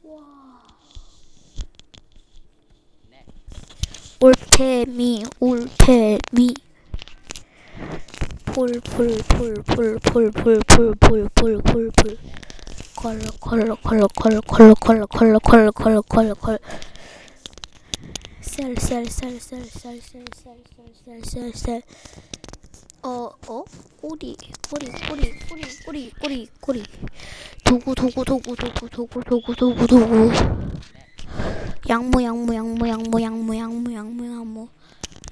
와. 올빼미 올빼미 폴폴폴폴폴폴폴폴폴폴 컬컬컬컬컬컬컬컬컬컬컬컬 셀셀셀셀셀셀셀셀셀셀 꼬리 도구 양무